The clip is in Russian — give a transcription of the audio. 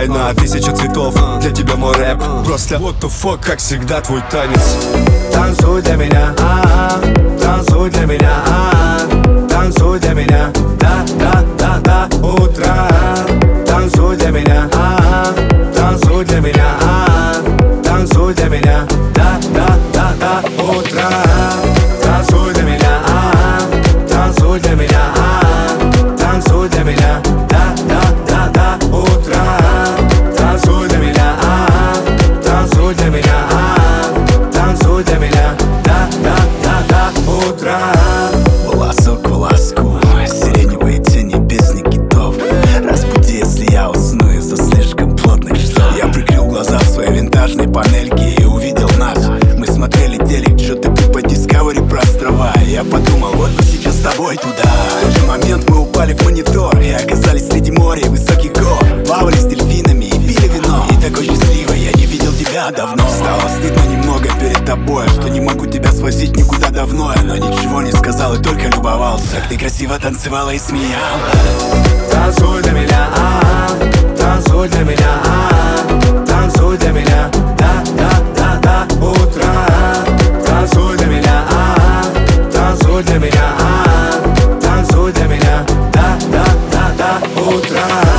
на 1000 цветов. Для тебя мой рэп просто what the fuck, как всегда твой танец. Танцуй для меня, танцуй для меня, танцуй для меня, да, утро. Танцуй для меня, танцуй для меня, танцуй для меня, да, утро. Танцуй для меня, танцуй для меня, танцуй для меня, да, утро. Танцуй для меня, танцуй для меня, танцуй для меня, да, утро. Волосок к волоску, сиреневые тени песни китов. Разбуди, если я усну из-за слишком плотных штор. Я прикрыл глаза в своей винтажной панельке и увидел нас. Мы смотрели телек, что-то по Discovery про острова. И я подумал, вот мы сейчас с тобой туда. В тот же момент мы упали в монитор и оказались среди моря и высоких гор. Плавали с дельфинами и пили вино. И такой счастливой я не видел тебя давно. Стало стыдно немного перед тобой, что не могу тебя свозить никуда давно. Но ничего не сказал и только любовался, как ты красиво танцевала и смеялась. Танцуй для меня, танцуй для меня, танцуй для меня, да, утро. Танцуй для меня, танцуй для меня, танцуй для меня, да, утро.